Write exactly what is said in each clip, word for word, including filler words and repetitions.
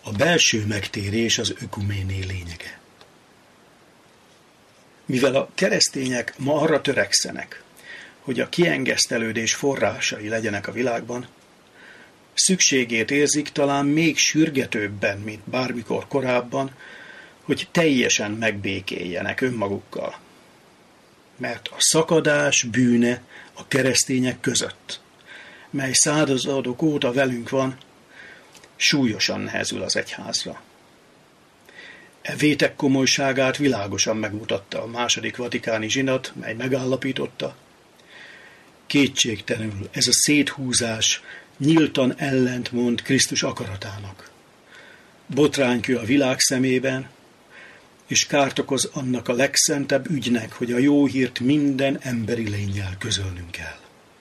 A belső megtérés az ökuméné lényege. Mivel a keresztények ma arra törekszenek, hogy a kiengesztelődés forrásai legyenek a világban, szükségét érzik talán még sürgetőbben, mint bármikor korábban, hogy teljesen megbékéljenek önmagukkal. Mert a szakadás bűne a keresztények között, mely századok óta velünk van, súlyosan nehezül az egyházra. E vétek komolyságát világosan megmutatta a második vatikáni zsinat, mely megállapította: kétségtelenül ez a széthúzás nyíltan ellentmond Krisztus akaratának. Botránykő a világ szemében, és kárt okoz annak a legszentebb ügynek, hogy a jó hírt minden emberi lénnyel közölnünk kell.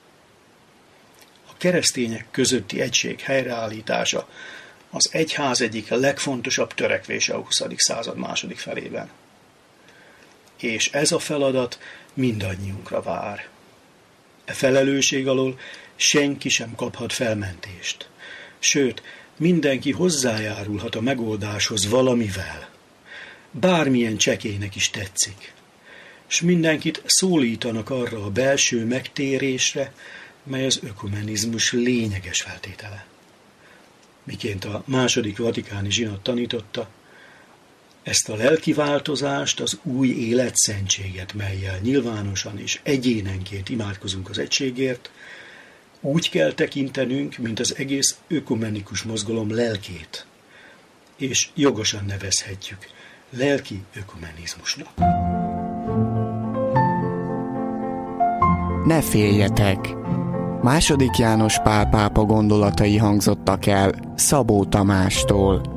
A keresztények közötti egység helyreállítása az egyház egyik legfontosabb törekvése a huszadik század második felében. És ez a feladat mindannyiunkra vár. E felelősség alól senki sem kaphat felmentést. Sőt, mindenki hozzájárulhat a megoldáshoz valamivel. Bármilyen csekélynek is tetszik. S mindenkit szólítanak arra a belső megtérésre, mely az ökumenizmus lényeges feltétele. Miként a második vatikáni zsinat tanította, ezt a lelki változást, az új életszentséget, mellyel nyilvánosan és egyénenként imádkozunk az egységért, úgy kell tekintenünk, mint az egész ökumenikus mozgalom lelkét, és jogosan nevezhetjük lelki ökumenizmusnak. Ne féljetek! Második János Pál pápa gondolatai hangzottak el Szabó Tamástól.